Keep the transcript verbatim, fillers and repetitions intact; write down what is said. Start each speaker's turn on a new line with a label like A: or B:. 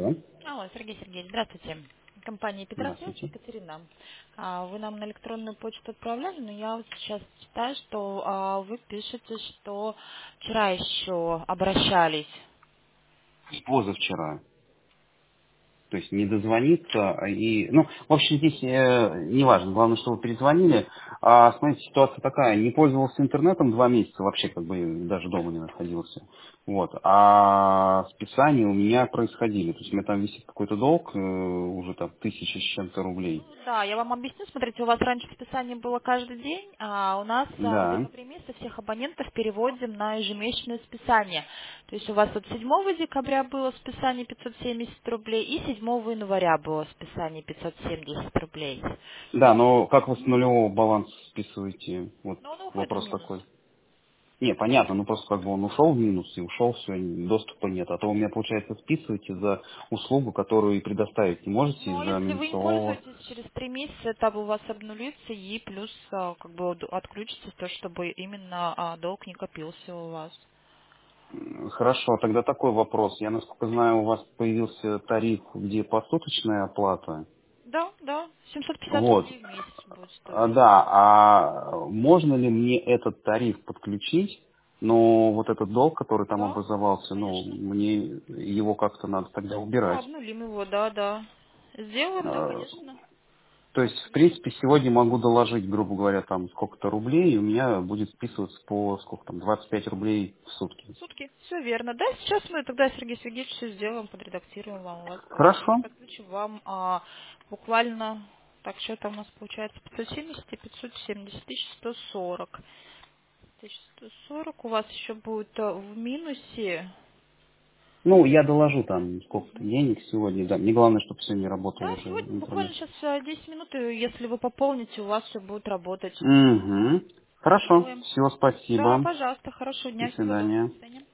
A: Алло.
B: Алло, Сергей Сергеевич, здравствуйте. Компания Петросвязь,
A: Здравствуйте.
B: Екатерина. А, Вы нам на электронную почту отправляли, но я вот сейчас читаю, что а, вы пишете, что вчера еще обращались.
A: Позавчера. То есть не дозвониться а и... Ну, в общем, здесь э, не важно. Главное, что вы перезвонили. А, смотрите, ситуация такая. Не пользовался интернетом два месяца, вообще как бы даже дома не находился. Вот. А списания у меня происходили. То есть у меня там висит какой-то долг, э, уже там тысяча с чем-то рублей.
B: Ну да, я вам объясню. Смотрите, у вас раньше списание было каждый день, а у нас а,
A: Да.
B: декабре месяце всех абонентов переводим на ежемесячное списание. То есть у вас вот седьмого декабря было списание пятьсот семьдесят рублей и седьмого января было списание пятьсот семьдесят рублей.
A: Да, но как вы с нулевого баланса списываете? Вот
B: Но он уходит в
A: вопрос
B: минус.
A: такой. Не, понятно, ну просто как бы он ушел в минус и ушел, все, доступа нет. А то вы меня, получается, списываете за услугу, которую и предоставить не можете
B: Но
A: из-за
B: если вы им
A: минусового.
B: пользуетесь, через три месяца это у вас обнулится и плюс а, как бы от- отключится то, чтобы именно а, долг не копился у вас.
A: М, Хорошо, тогда такой вопрос. Я, насколько знаю, у вас появился тариф, где посуточная оплата.
B: Да, да, семьсот пятьдесят
A: Вот.
B: рублей в месяц будет
A: А,
B: стоить.
A: да, а можно ли мне этот тариф подключить, но вот этот долг, который там
B: Да,
A: образовался, ну,
B: конечно.
A: мне его как-то надо тогда
B: Ну,
A: убирать.
B: обнулим его, да, да. Сделаем, да,
A: Э,
B: конечно.
A: То есть, в
B: Подключим.
A: принципе, сегодня могу доложить, грубо говоря, там сколько-то рублей, и у меня будет списываться по сколько там, двадцать пять рублей в сутки.
B: Сутки. Все верно. Да, сейчас мы тогда, Сергей Сергеевич, все сделаем, подредактируем вам у вас тариф и
A: Хорошо.
B: подключим вам а, буквально, так, что там у нас получается, пятьсот семьдесят и пятьсот семьдесят, тысяча сто сорок. тысяча сто сорок у вас еще будет а, в минусе.
A: Ну, я доложу там сколько-то
B: Мгм.
A: денег сегодня, да. Мне главное, чтобы сегодня работал
B: Да,
A: уже
B: сегодня буквально
A: интернет.
B: сейчас а, десять минут, и если вы пополните, у вас все будет работать.
A: Угу. Хорошо.
B: Сделаем.
A: Всего
B: Да,
A: спасибо.
B: пожалуйста, хорошего
A: До
B: дня, всего доброго,
A: свидания.
B: до свидания.